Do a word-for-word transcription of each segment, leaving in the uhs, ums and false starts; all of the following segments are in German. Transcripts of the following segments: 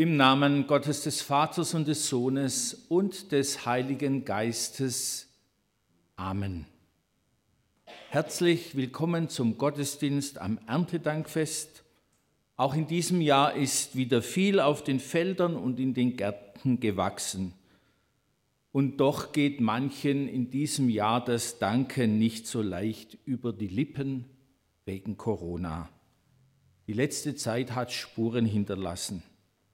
Im Namen Gottes des Vaters und des Sohnes und des Heiligen Geistes. Amen. Herzlich willkommen zum Gottesdienst am Erntedankfest. Auch in diesem Jahr ist wieder viel auf den Feldern und in den Gärten gewachsen. Und doch geht manchen in diesem Jahr das Danken nicht so leicht über die Lippen wegen Corona. Die letzte Zeit hat Spuren hinterlassen.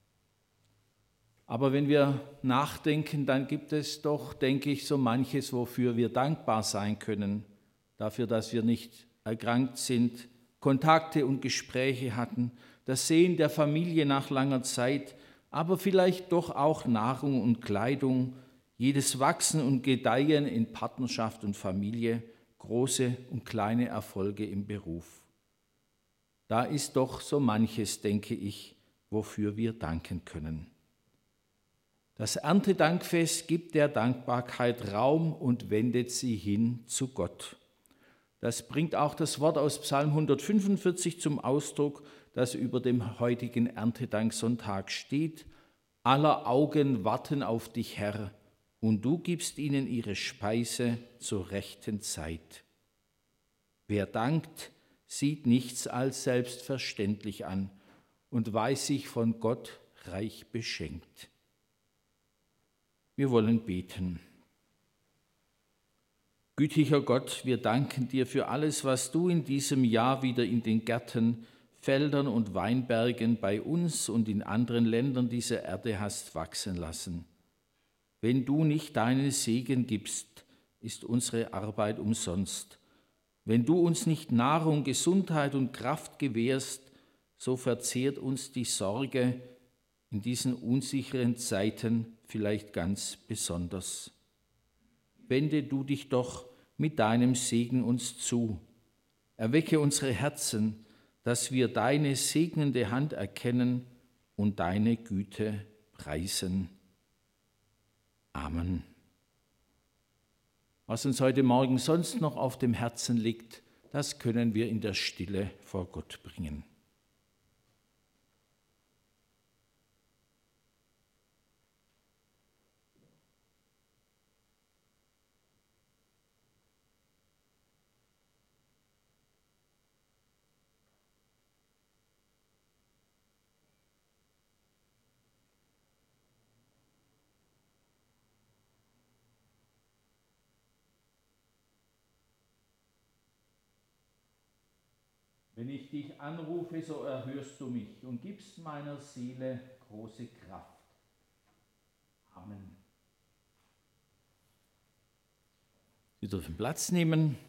Aber wenn wir nachdenken, dann gibt es doch, denke ich, so manches, wofür wir dankbar sein können. Dafür, dass wir nicht erkrankt sind, Kontakte und Gespräche hatten, das Sehen der Familie nach langer Zeit, aber vielleicht doch auch Nahrung und Kleidung, jedes Wachsen und Gedeihen in Partnerschaft und Familie, große und kleine Erfolge im Beruf. Da ist doch so manches, denke ich, wofür wir danken können. Das Erntedankfest gibt der Dankbarkeit Raum und wendet sie hin zu Gott. Das bringt auch das Wort aus Psalm hundertfünfundvierzig zum Ausdruck, das über dem heutigen Erntedanksonntag steht. Aller Augen warten auf dich, Herr, und du gibst ihnen ihre Speise zur rechten Zeit. Wer dankt, sieht nichts als selbstverständlich an und weiß sich von Gott reich beschenkt. Wir wollen beten. Gütiger Gott, wir danken dir für alles, was du in diesem Jahr wieder in den Gärten, Feldern und Weinbergen bei uns und in anderen Ländern dieser Erde hast wachsen lassen. Wenn du nicht deinen Segen gibst, ist unsere Arbeit umsonst. Wenn du uns nicht Nahrung, Gesundheit und Kraft gewährst, so verzehrt uns die Sorge in diesen unsicheren Zeiten vielleicht ganz besonders. Wende du dich doch mit deinem Segen uns zu. Erwecke unsere Herzen, dass wir deine segnende Hand erkennen und deine Güte preisen. Amen. Was uns heute Morgen sonst noch auf dem Herzen liegt, das können wir in der Stille vor Gott bringen. Wenn ich dich anrufe, so erhörst du mich und gibst meiner Seele große Kraft. Amen. Sie dürfen Platz nehmen.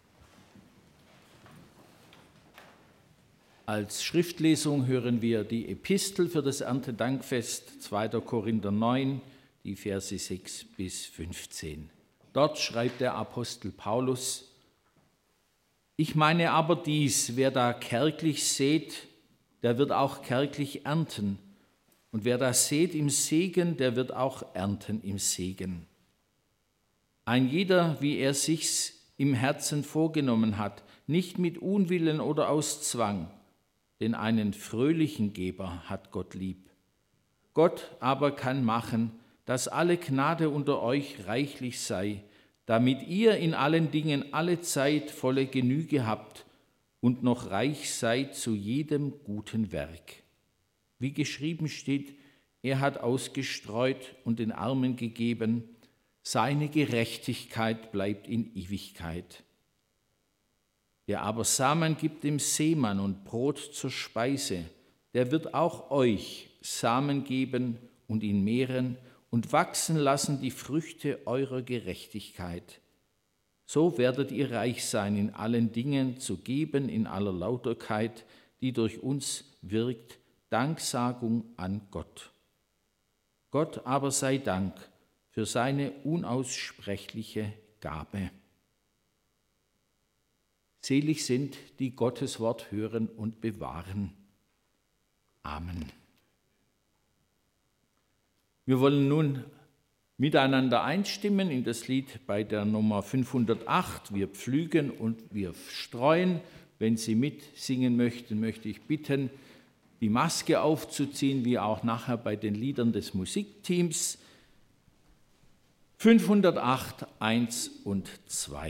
Als Schriftlesung hören wir die Epistel für das Erntedankfest, zweiter Korinther neun, die Verse sechs bis fünfzehn. Dort schreibt der Apostel Paulus: Ich meine aber dies, wer da kärglich sät, der wird auch kärglich ernten. Und wer da sät im Segen, der wird auch ernten im Segen. Ein jeder, wie er sich's im Herzen vorgenommen hat, nicht mit Unwillen oder aus Zwang, denn einen fröhlichen Geber hat Gott lieb. Gott aber kann machen, dass alle Gnade unter euch reichlich sei, damit ihr in allen Dingen alle Zeit volle Genüge habt und noch reich seid zu jedem guten Werk. Wie geschrieben steht, er hat ausgestreut und den Armen gegeben, seine Gerechtigkeit bleibt in Ewigkeit. Der aber Samen gibt dem Seemann und Brot zur Speise, der wird auch euch Samen geben und ihn mehren und wachsen lassen die Früchte eurer Gerechtigkeit. So werdet ihr reich sein, in allen Dingen zu geben, in aller Lauterkeit, die durch uns wirkt, Danksagung an Gott. Gott aber sei Dank für seine unaussprechliche Gabe. Selig sind, die Gottes Wort hören und bewahren. Amen. Wir wollen nun miteinander einstimmen in das Lied bei der Nummer fünfhundertacht. Wir pflügen und wir streuen. Wenn Sie mitsingen möchten, möchte ich bitten, die Maske aufzuziehen, wie auch nachher bei den Liedern des Musikteams. fünfhundertacht, eins und zwei.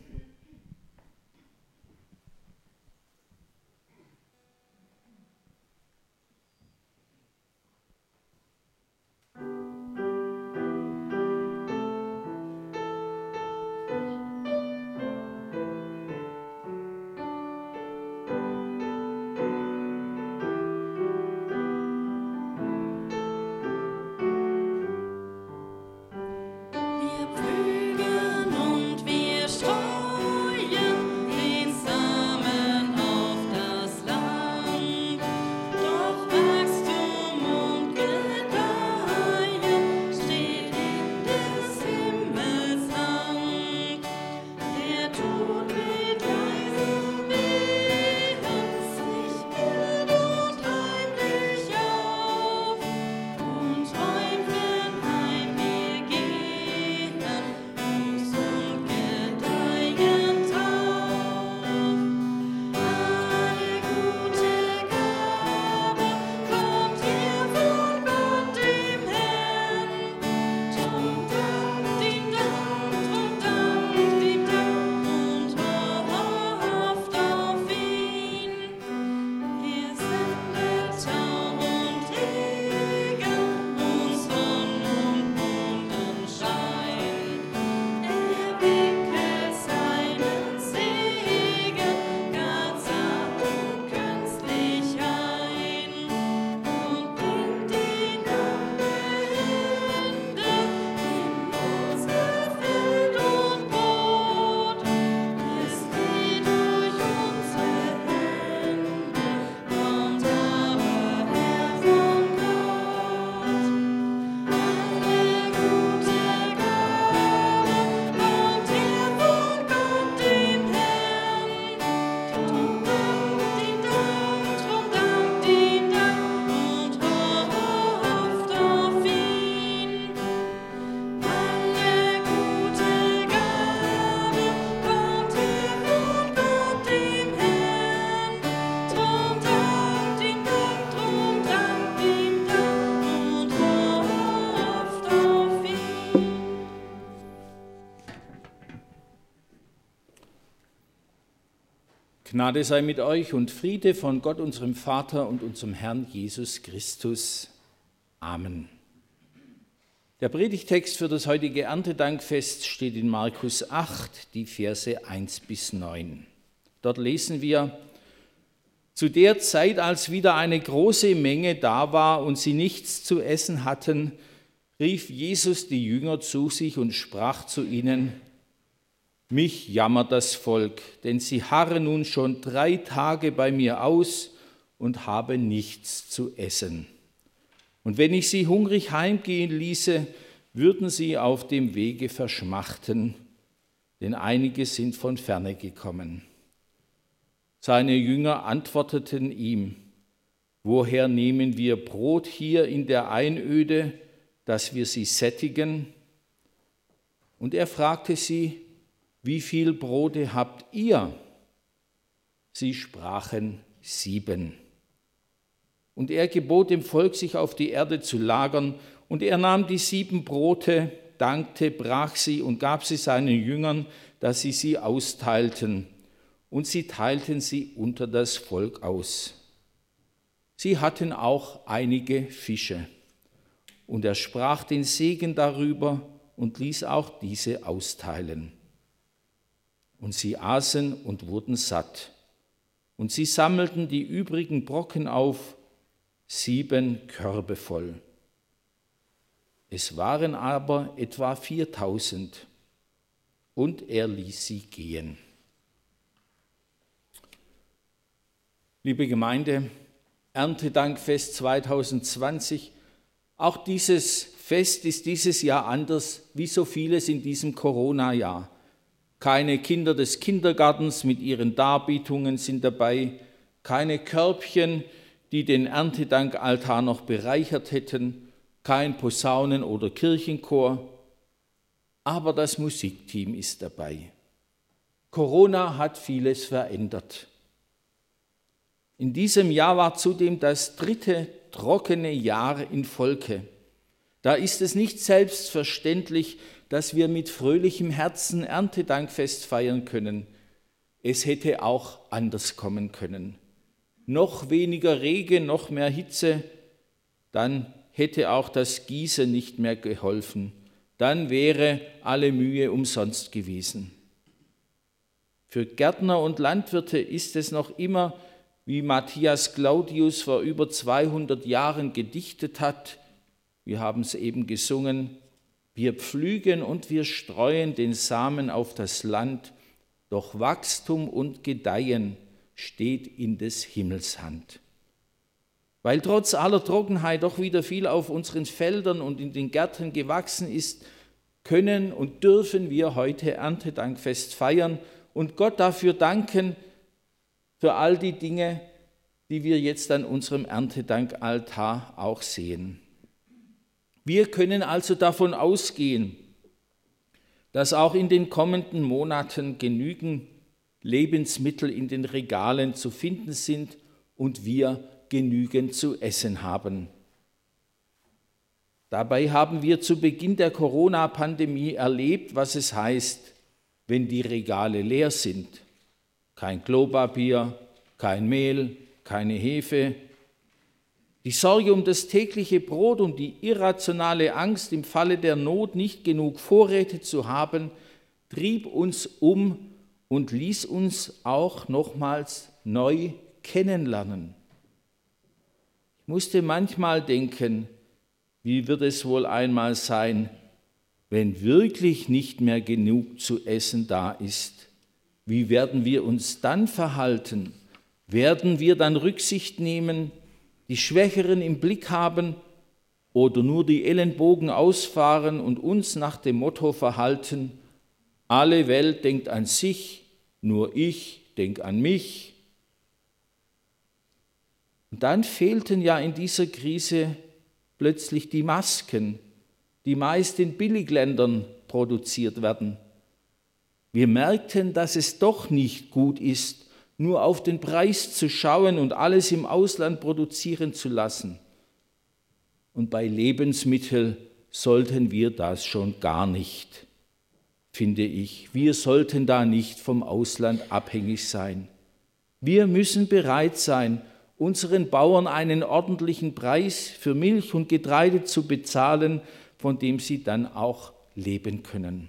Gnade sei mit euch und Friede von Gott, unserem Vater und unserem Herrn Jesus Christus. Amen. Der Predigtext für das heutige Erntedankfest steht in Markus acht, die Verse eins bis neun. Dort lesen wir: Zu der Zeit, als wieder eine große Menge da war und sie nichts zu essen hatten, rief Jesus die Jünger zu sich und sprach zu ihnen: Mich jammert das Volk, denn sie harren nun schon drei Tage bei mir aus und haben nichts zu essen. Und wenn ich sie hungrig heimgehen ließe, würden sie auf dem Wege verschmachten, denn einige sind von ferne gekommen. Seine Jünger antworteten ihm: Woher nehmen wir Brot hier in der Einöde, dass wir sie sättigen? Und er fragte sie: Wie viel Brote habt ihr? Sie sprachen: Sieben. Und er gebot dem Volk, sich auf die Erde zu lagern, und er nahm die sieben Brote, dankte, brach sie und gab sie seinen Jüngern, dass sie sie austeilten. Und sie teilten sie unter das Volk aus. Sie hatten auch einige Fische. Und er sprach den Segen darüber und ließ auch diese austeilen. Und sie aßen und wurden satt. Und sie sammelten die übrigen Brocken auf, sieben Körbe voll. Es waren aber etwa viertausend. Und er ließ sie gehen. Liebe Gemeinde, Erntedankfest zweitausendzwanzig, auch dieses Fest ist dieses Jahr anders wie so vieles in diesem Corona-Jahr. Keine Kinder des Kindergartens mit ihren Darbietungen sind dabei, keine Körbchen, die den Erntedankaltar noch bereichert hätten, kein Posaunen- oder Kirchenchor, aber das Musikteam ist dabei. Corona hat vieles verändert. In diesem Jahr war zudem das dritte trockene Jahr in Folge. Da ist es nicht selbstverständlich, dass wir mit fröhlichem Herzen Erntedankfest feiern können. Es hätte auch anders kommen können. Noch weniger Regen, noch mehr Hitze, dann hätte auch das Gießen nicht mehr geholfen. Dann wäre alle Mühe umsonst gewesen. Für Gärtner und Landwirte ist es noch immer, wie Matthias Claudius vor über zweihundert Jahren gedichtet hat, wir haben es eben gesungen, wir pflügen und wir streuen den Samen auf das Land, doch Wachstum und Gedeihen steht in des Himmels Hand. Weil trotz aller Trockenheit doch wieder viel auf unseren Feldern und in den Gärten gewachsen ist, können und dürfen wir heute Erntedankfest feiern und Gott dafür danken, für all die Dinge, die wir jetzt an unserem Erntedankaltar auch sehen. Wir können also davon ausgehen, dass auch in den kommenden Monaten genügend Lebensmittel in den Regalen zu finden sind und wir genügend zu essen haben. Dabei haben wir zu Beginn der Corona-Pandemie erlebt, was es heißt, wenn die Regale leer sind. Kein Klopapier, kein Mehl, keine Hefe. Die Sorge um das tägliche Brot und die irrationale Angst, im Falle der Not nicht genug Vorräte zu haben, trieb uns um und ließ uns auch nochmals neu kennenlernen. Ich musste manchmal denken, wie wird es wohl einmal sein, wenn wirklich nicht mehr genug zu essen da ist? Wie werden wir uns dann verhalten? Werden wir dann Rücksicht nehmen, die Schwächeren im Blick haben oder nur die Ellenbogen ausfahren und uns nach dem Motto verhalten, alle Welt denkt an sich, nur ich denke an mich? Und dann fehlten ja in dieser Krise plötzlich die Masken, die meist in Billigländern produziert werden. Wir merkten, dass es doch nicht gut ist, nur auf den Preis zu schauen und alles im Ausland produzieren zu lassen. Und bei Lebensmitteln sollten wir das schon gar nicht, finde ich. Wir sollten da nicht vom Ausland abhängig sein. Wir müssen bereit sein, unseren Bauern einen ordentlichen Preis für Milch und Getreide zu bezahlen, von dem sie dann auch leben können.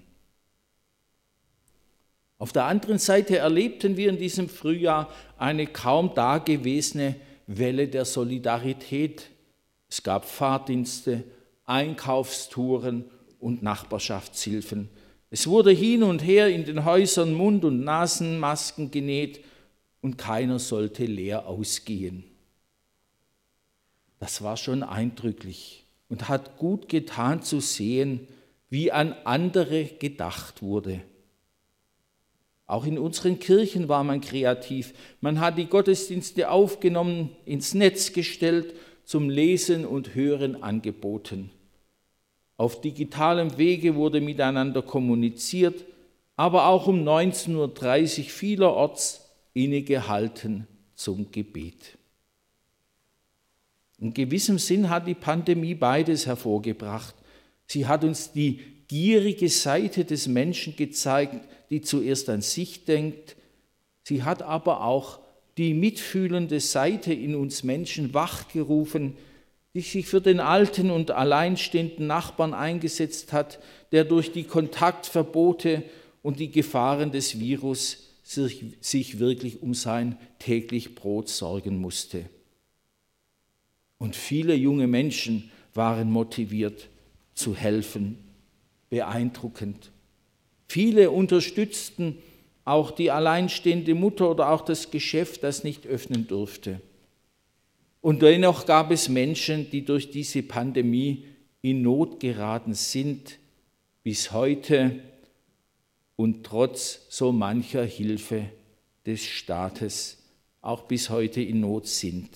Auf der anderen Seite erlebten wir in diesem Frühjahr eine kaum dagewesene Welle der Solidarität. Es gab Fahrdienste, Einkaufstouren und Nachbarschaftshilfen. Es wurde hin und her in den Häusern Mund- und Nasenmasken genäht und keiner sollte leer ausgehen. Das war schon eindrücklich und hat gut getan zu sehen, wie an andere gedacht wurde. Auch in unseren Kirchen war man kreativ. Man hat die Gottesdienste aufgenommen, ins Netz gestellt, zum Lesen und Hören angeboten. Auf digitalem Wege wurde miteinander kommuniziert, aber auch um neunzehn Uhr dreißig vielerorts innegehalten zum Gebet. In gewissem Sinn hat die Pandemie beides hervorgebracht. Sie hat uns die gierige Seite des Menschen gezeigt, die zuerst an sich denkt. Sie hat aber auch die mitfühlende Seite in uns Menschen wachgerufen, die sich für den alten und alleinstehenden Nachbarn eingesetzt hat, der durch die Kontaktverbote und die Gefahren des Virus sich, sich wirklich um sein täglich Brot sorgen musste. Und viele junge Menschen waren motiviert zu helfen, beeindruckend. Viele unterstützten auch die alleinstehende Mutter oder auch das Geschäft, das nicht öffnen durfte. Und dennoch gab es Menschen, die durch diese Pandemie in Not geraten sind, bis heute und trotz so mancher Hilfe des Staates auch bis heute in Not sind.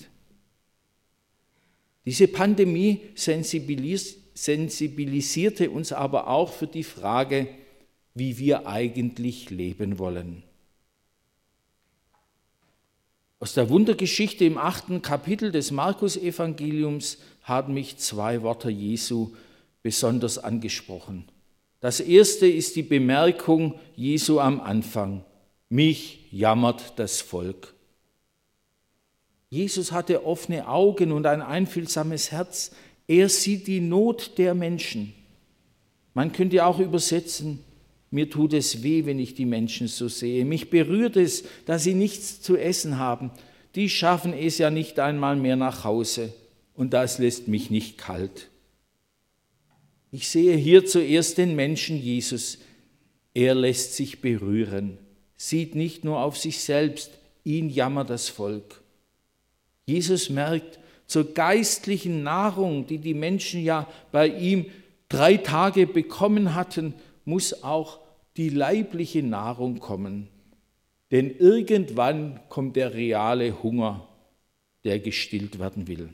Diese Pandemie sensibilis- sensibilisierte uns aber auch für die Frage, wie wir eigentlich leben wollen. Aus der Wundergeschichte im achten Kapitel des Markus-Evangeliums haben mich zwei Worte Jesu besonders angesprochen. Das erste ist die Bemerkung Jesu am Anfang: Mich jammert das Volk. Jesus hatte offene Augen und ein einfühlsames Herz. Er sieht die Not der Menschen. Man könnte auch übersetzen: Mir tut es weh, wenn ich die Menschen so sehe. Mich berührt es, dass sie nichts zu essen haben. Die schaffen es ja nicht einmal mehr nach Hause. Und das lässt mich nicht kalt. Ich sehe hier zuerst den Menschen Jesus. Er lässt sich berühren, sieht nicht nur auf sich selbst, ihn jammert das Volk. Jesus merkt, zur geistlichen Nahrung, die die Menschen ja bei ihm drei Tage bekommen hatten, muss auch die leibliche Nahrung kommen. Denn irgendwann kommt der reale Hunger, der gestillt werden will.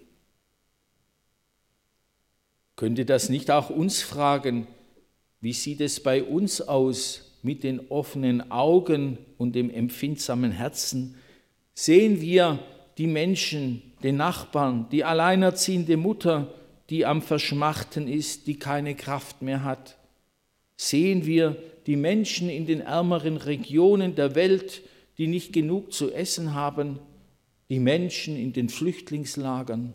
Könnte das nicht auch uns fragen, wie sieht es bei uns aus mit den offenen Augen und dem empfindsamen Herzen? Sehen wir die Menschen, den Nachbarn, die alleinerziehende Mutter, die am Verschmachten ist, die keine Kraft mehr hat? Sehen wir die Menschen in den ärmeren Regionen der Welt, die nicht genug zu essen haben, die Menschen in den Flüchtlingslagern?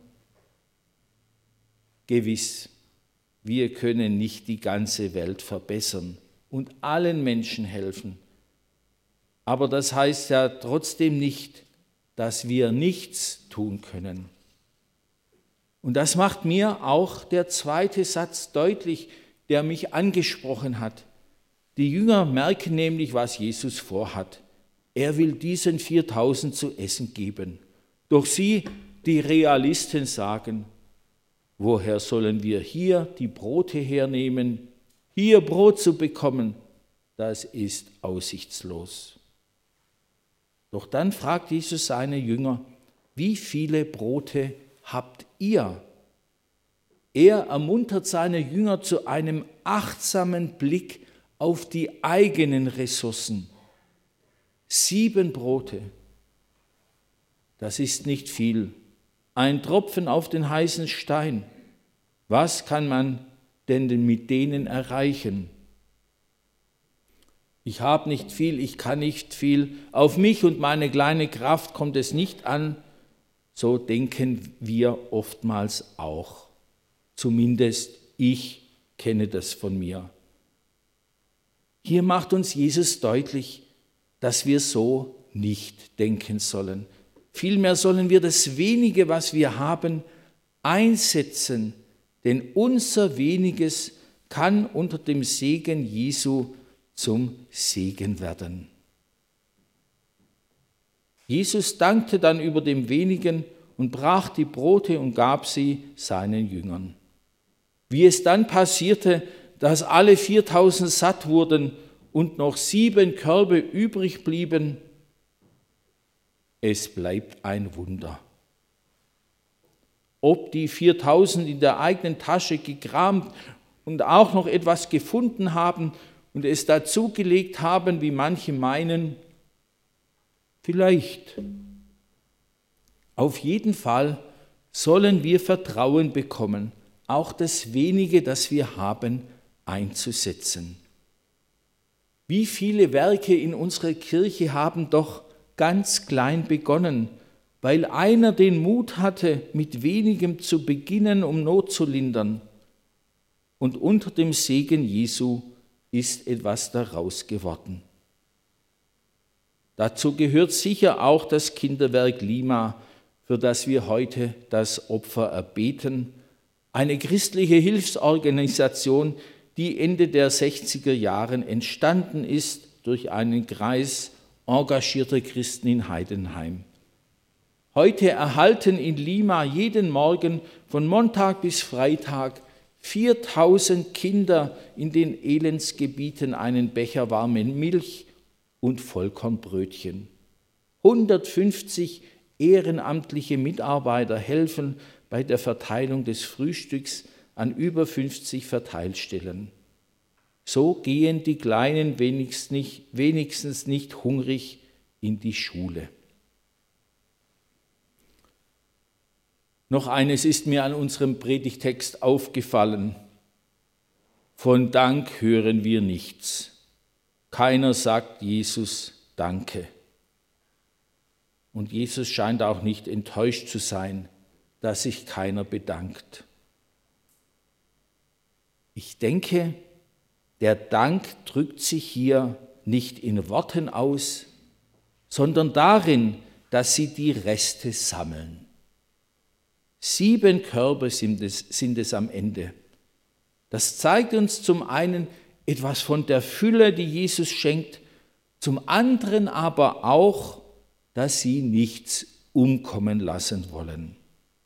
Gewiss, wir können nicht die ganze Welt verbessern und allen Menschen helfen. Aber das heißt ja trotzdem nicht, dass wir nichts tun können. Und das macht mir auch der zweite Satz deutlich, der mich angesprochen hat. Die Jünger merken nämlich, was Jesus vorhat. Er will diesen viertausend zu essen geben. Doch sie, die Realisten, sagen: Woher sollen wir hier die Brote hernehmen? Hier Brot zu bekommen, das ist aussichtslos. Doch dann fragt Jesus seine Jünger: Wie viele Brote habt ihr? Er ermuntert seine Jünger zu einem achtsamen Blick auf die eigenen Ressourcen. Sieben Brote, das ist nicht viel. Ein Tropfen auf den heißen Stein. Was kann man denn mit denen erreichen? Ich habe nicht viel, ich kann nicht viel. Auf mich und meine kleine Kraft kommt es nicht an. So denken wir oftmals auch. Zumindest ich kenne das von mir. Hier macht uns Jesus deutlich, dass wir so nicht denken sollen. Vielmehr sollen wir das Wenige, was wir haben, einsetzen, denn unser Weniges kann unter dem Segen Jesu zum Segen werden. Jesus dankte dann über dem Wenigen und brach die Brote und gab sie seinen Jüngern. Wie es dann passierte, dass alle viertausend satt wurden und noch sieben Körbe übrig blieben, es bleibt ein Wunder. Ob die viertausend in der eigenen Tasche gekramt und auch noch etwas gefunden haben und es dazugelegt haben, wie manche meinen, vielleicht. Auf jeden Fall sollen wir Vertrauen bekommen, auch das Wenige, das wir haben, einzusetzen. Wie viele Werke in unserer Kirche haben doch ganz klein begonnen, weil einer den Mut hatte, mit wenigem zu beginnen, um Not zu lindern. Und unter dem Segen Jesu ist etwas daraus geworden. Dazu gehört sicher auch das Kinderwerk Lima, für das wir heute das Opfer erbeten, eine christliche Hilfsorganisation, die Ende der sechziger Jahre entstanden ist durch einen Kreis engagierter Christen in Heidenheim. Heute erhalten in Lima jeden Morgen von Montag bis Freitag viertausend Kinder in den Elendsgebieten einen Becher warme Milch und Vollkornbrötchen. hundertfünfzig ehrenamtliche Mitarbeiter helfen bei der Verteilung des Frühstücks an über fünfzig Verteilstellen. So gehen die Kleinen wenigstens nicht, wenigstens nicht hungrig in die Schule. Noch eines ist mir an unserem Predigtext aufgefallen. Von Dank hören wir nichts. Keiner sagt Jesus Danke. Und Jesus scheint auch nicht enttäuscht zu sein, dass sich keiner bedankt. Ich denke, der Dank drückt sich hier nicht in Worten aus, sondern darin, dass sie die Reste sammeln. Sieben Körbe sind es, sind es am Ende. Das zeigt uns zum einen etwas von der Fülle, die Jesus schenkt, zum anderen aber auch, dass sie nichts umkommen lassen wollen.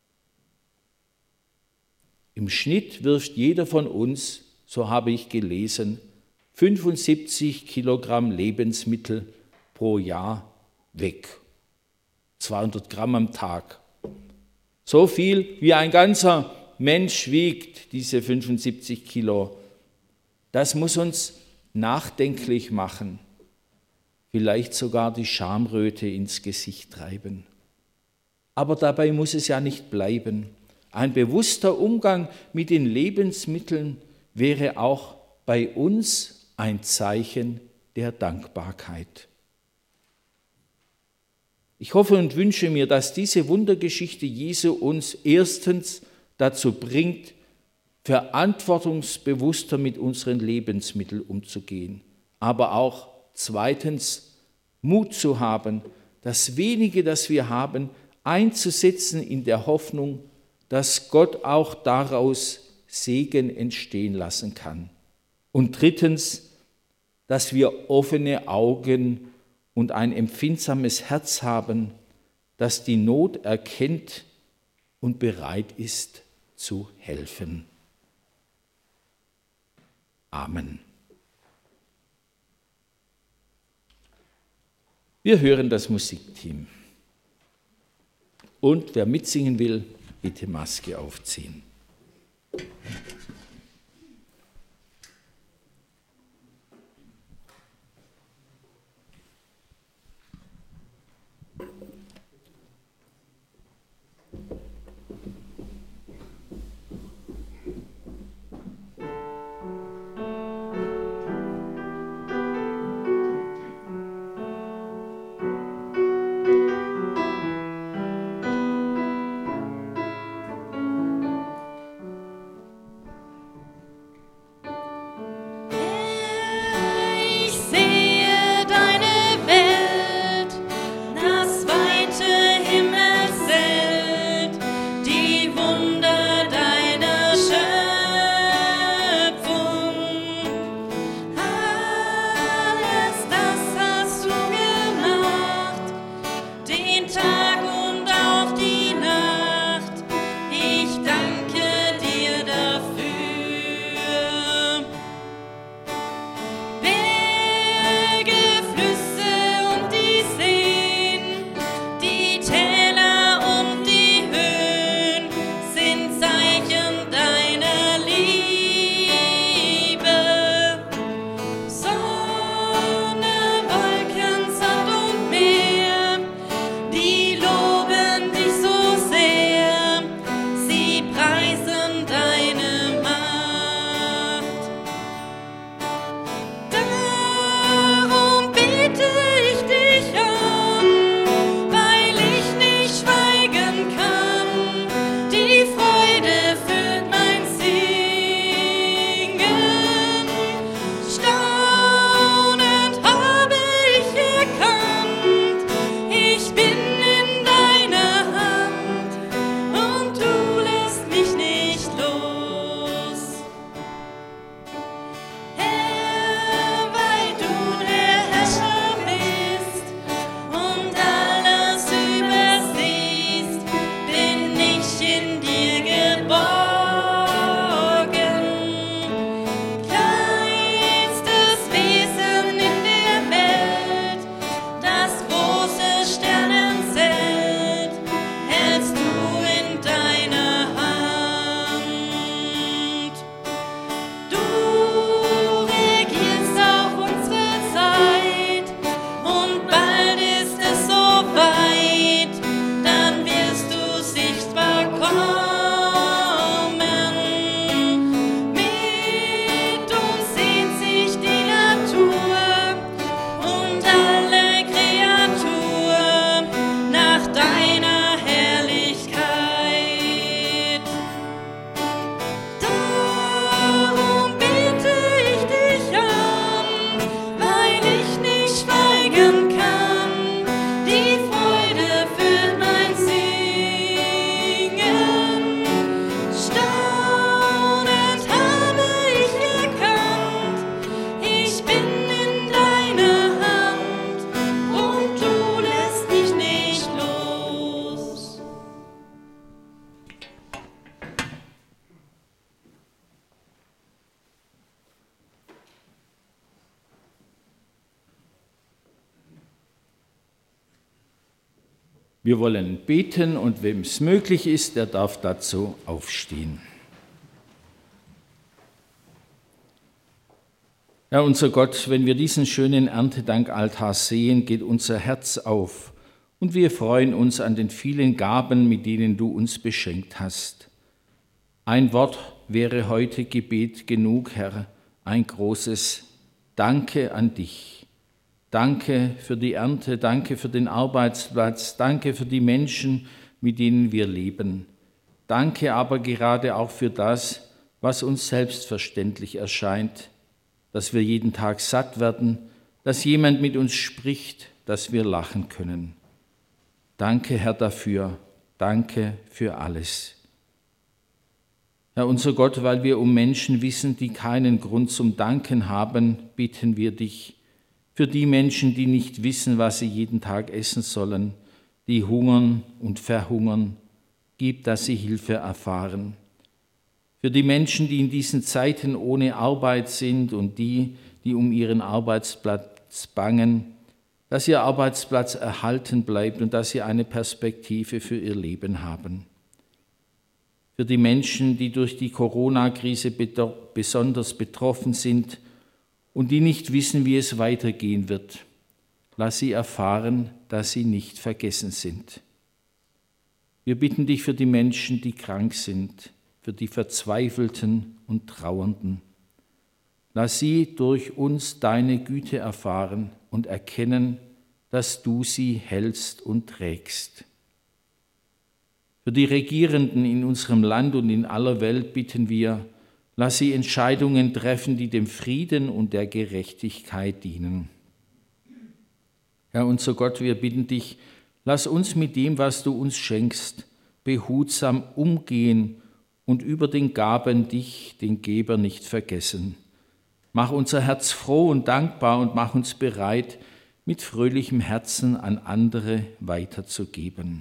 Im Schnitt wirft jeder von uns, so habe ich gelesen, fünfundsiebzig Kilogramm Lebensmittel pro Jahr weg. zweihundert Gramm am Tag. So viel wie ein ganzer Mensch wiegt, diese fünfundsiebzig Kilo. Das muss uns nachdenklich machen, vielleicht sogar die Schamröte ins Gesicht treiben. Aber dabei muss es ja nicht bleiben. Ein bewusster Umgang mit den Lebensmitteln wäre auch bei uns ein Zeichen der Dankbarkeit. Ich hoffe und wünsche mir, dass diese Wundergeschichte Jesu uns erstens dazu bringt, verantwortungsbewusster mit unseren Lebensmitteln umzugehen, aber auch zweitens Mut zu haben, das Wenige, das wir haben, einzusetzen in der Hoffnung, dass Gott auch daraus Segen entstehen lassen kann. Und drittens, dass wir offene Augen und ein empfindsames Herz haben, das die Not erkennt und bereit ist zu helfen. Amen. Wir hören das Musikteam. Und wer mitsingen will, bitte Maske aufziehen. Wir wollen beten und wem es möglich ist, der darf dazu aufstehen. Herr, unser Gott, wenn wir diesen schönen Erntedankaltar sehen, geht unser Herz auf und wir freuen uns an den vielen Gaben, mit denen du uns beschenkt hast. Ein Wort wäre heute Gebet genug, Herr, ein großes Danke an dich. Danke für die Ernte, danke für den Arbeitsplatz, danke für die Menschen, mit denen wir leben. Danke aber gerade auch für das, was uns selbstverständlich erscheint, dass wir jeden Tag satt werden, dass jemand mit uns spricht, dass wir lachen können. Danke, Herr, dafür. Danke für alles. Herr, unser Gott, weil wir um Menschen wissen, die keinen Grund zum Danken haben, bitten wir dich für die Menschen, die nicht wissen, was sie jeden Tag essen sollen, die hungern und verhungern. Gib, dass sie Hilfe erfahren. Für die Menschen, die in diesen Zeiten ohne Arbeit sind und die, die um ihren Arbeitsplatz bangen, dass ihr Arbeitsplatz erhalten bleibt und dass sie eine Perspektive für ihr Leben haben. Für die Menschen, die durch die Corona-Krise besonders betroffen sind und die nicht wissen, wie es weitergehen wird, lass sie erfahren, dass sie nicht vergessen sind. Wir bitten dich für die Menschen, die krank sind, für die Verzweifelten und Trauernden. Lass sie durch uns deine Güte erfahren und erkennen, dass du sie hältst und trägst. Für die Regierenden in unserem Land und in aller Welt bitten wir, lass sie Entscheidungen treffen, die dem Frieden und der Gerechtigkeit dienen. Herr, unser Gott, wir bitten dich, lass uns mit dem, was du uns schenkst, behutsam umgehen und über den Gaben dich, den Geber, nicht vergessen. Mach unser Herz froh und dankbar und mach uns bereit, mit fröhlichem Herzen an andere weiterzugeben.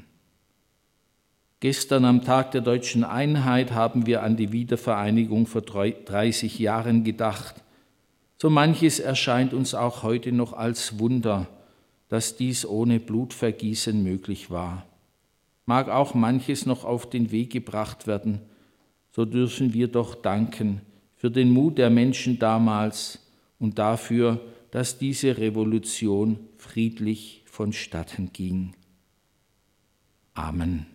Gestern am Tag der Deutschen Einheit haben wir an die Wiedervereinigung vor dreißig Jahren gedacht. So manches erscheint uns auch heute noch als Wunder, dass dies ohne Blutvergießen möglich war. Mag auch manches noch auf den Weg gebracht werden, so dürfen wir doch danken für den Mut der Menschen damals und dafür, dass diese Revolution friedlich vonstatten ging. Amen.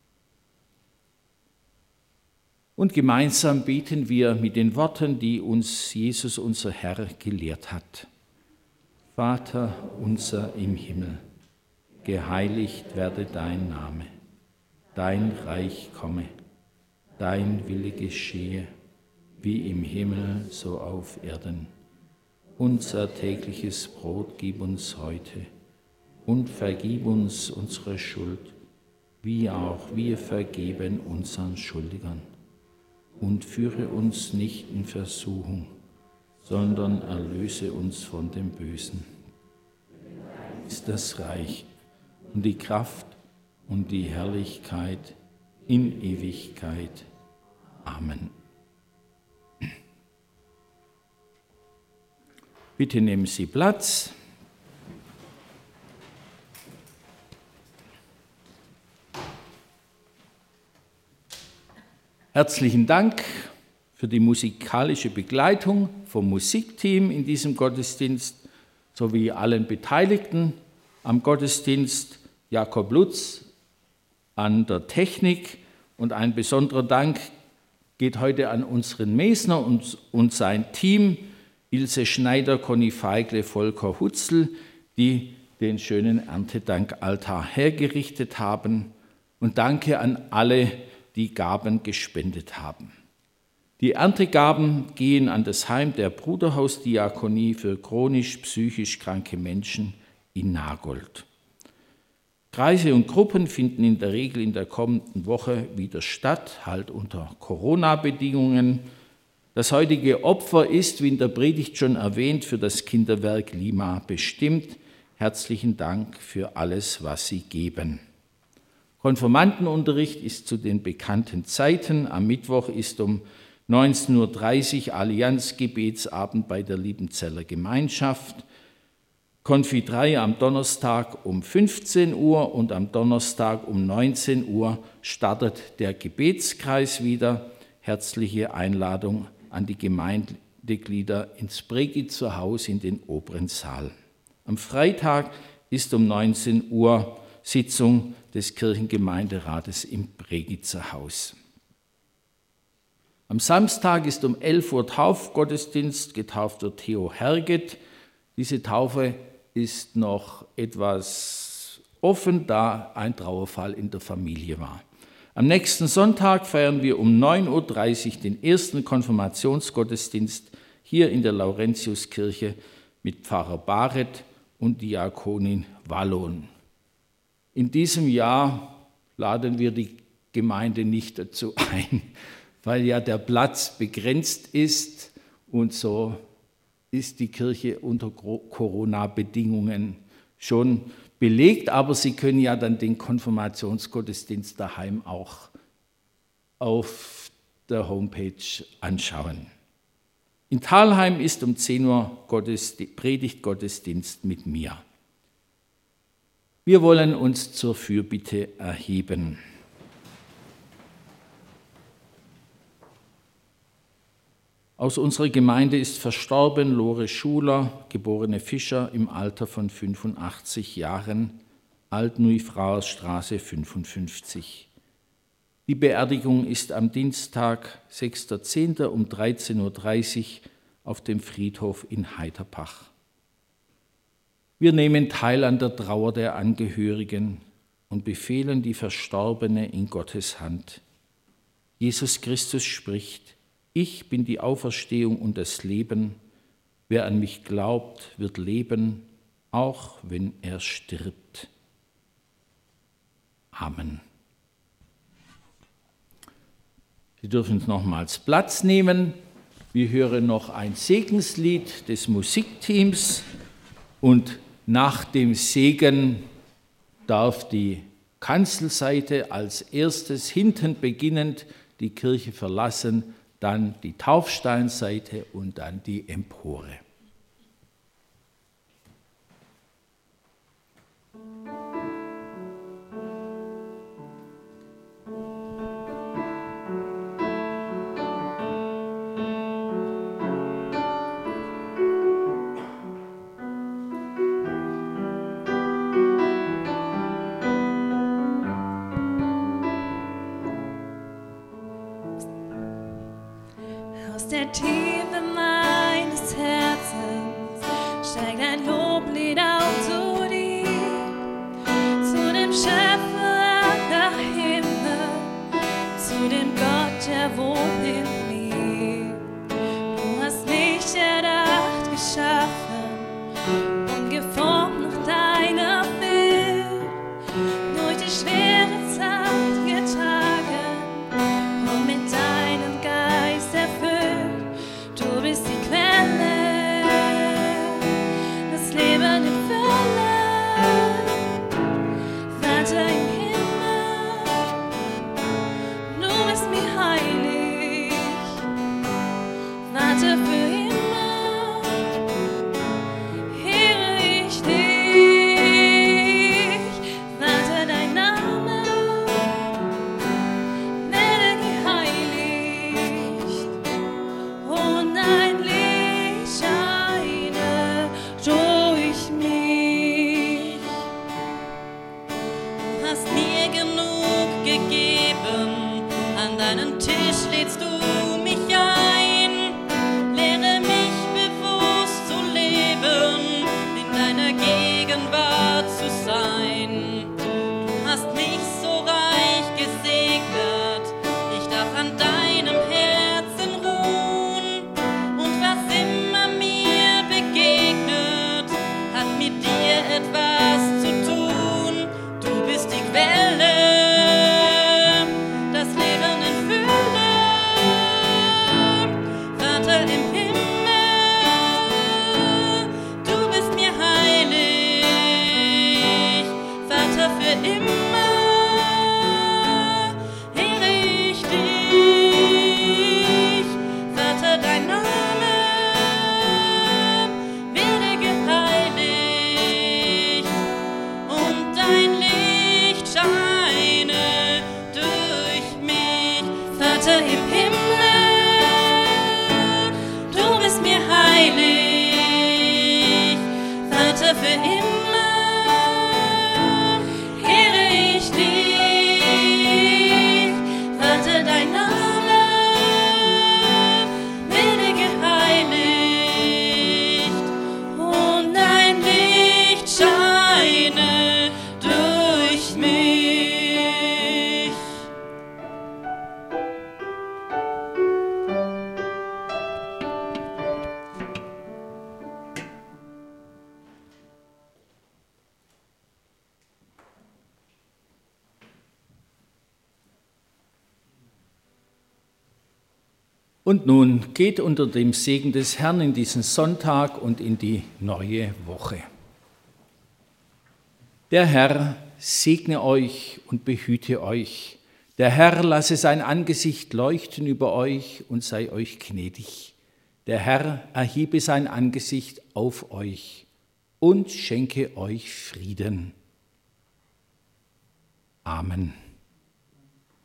Und gemeinsam beten wir mit den Worten, die uns Jesus, unser Herr, gelehrt hat. Vater unser im Himmel, geheiligt werde dein Name, dein Reich komme. Dein Wille geschehe, wie im Himmel, so auf Erden. Unser tägliches Brot gib uns heute und vergib uns unsere Schuld, wie auch wir vergeben unseren Schuldigern. Und führe uns nicht in Versuchung, sondern erlöse uns von dem Bösen. Ist das Reich und die Kraft und die Herrlichkeit in Ewigkeit. Amen. Bitte nehmen Sie Platz. Herzlichen Dank für die musikalische Begleitung vom Musikteam in diesem Gottesdienst sowie allen Beteiligten am Gottesdienst, Jakob Lutz an der Technik, und ein besonderer Dank geht heute an unseren Mesner und, und sein Team, Ilse Schneider, Conny Feigle, Volker Hutzel, die den schönen Erntedankaltar hergerichtet haben. Und danke an alle, die Gaben gespendet haben. Die Erntegaben gehen an das Heim der Bruderhausdiakonie für chronisch psychisch kranke Menschen in Nagold. Kreise und Gruppen finden in der Regel in der kommenden Woche wieder statt, halt unter Corona-Bedingungen. Das heutige Opfer ist, wie in der Predigt schon erwähnt, für das Kinderwerk Lima bestimmt. Herzlichen Dank für alles, was Sie geben. Konfirmandenunterricht ist zu den bekannten Zeiten. Am Mittwoch ist um neunzehn Uhr dreißig Allianzgebetsabend bei der Liebenzeller Gemeinschaft. Konfitei am Donnerstag um fünfzehn Uhr und am Donnerstag um neunzehn Uhr startet der Gebetskreis wieder. Herzliche Einladung an die Gemeindeglieder ins Bregitzer Haus in den oberen Saal. Am Freitag ist um neunzehn Uhr Sitzung des Kirchengemeinderates im Bregitzer Haus. Am Samstag ist um elf Uhr Taufgottesdienst, getauft wird Theo Herget. Diese Taufe ist noch etwas offen, da ein Trauerfall in der Familie war. Am nächsten Sonntag feiern wir um neun Uhr dreißig den ersten Konfirmationsgottesdienst hier in der Laurentiuskirche mit Pfarrer Baret und Diakonin Wallon. In diesem Jahr laden wir die Gemeinde nicht dazu ein, weil ja der Platz begrenzt ist und so ist die Kirche unter Corona-Bedingungen schon belegt, aber Sie können ja dann den Konfirmationsgottesdienst daheim auch auf der Homepage anschauen. In Thalheim ist um zehn Uhr Predigtgottesdienst mit mir. Wir wollen uns zur Fürbitte erheben. Aus unserer Gemeinde ist verstorben Lore Schuler, geborene Fischer, im Alter von fünfundachtzig Jahren, Alt-Neufraerstraße fünfundfünfzig. Die Beerdigung ist am Dienstag, sechster zehnter um dreizehn Uhr dreißig auf dem Friedhof in Heiterpach. Wir nehmen teil an der Trauer der Angehörigen und befehlen die Verstorbene in Gottes Hand. Jesus Christus spricht: Ich bin die Auferstehung und das Leben. Wer an mich glaubt, wird leben, auch wenn er stirbt. Amen. Sie dürfen nochmals Platz nehmen. Wir hören noch ein Segenslied des Musikteams und nach dem Segen darf die Kanzelseite als erstes hinten beginnend die Kirche verlassen, dann die Taufsteinseite und dann die Empore. Der Tiefe meines Herzens steigt ein Loblied auf zu dir, zu dem Schöpfer aller Himmel, zu dem Gott, der wohnt in mir. Du hast mich erdacht, geschaffen und geformt nach deiner Bild, durch die schwere Zeit getragen und mit deinem Geist erfüllt. Du bist die Quelle Und nun geht unter dem Segen des Herrn in diesen Sonntag und in die neue Woche. Der Herr segne euch und behüte euch. Der Herr lasse sein Angesicht leuchten über euch und sei euch gnädig. Der Herr erhebe sein Angesicht auf euch und schenke euch Frieden. Amen.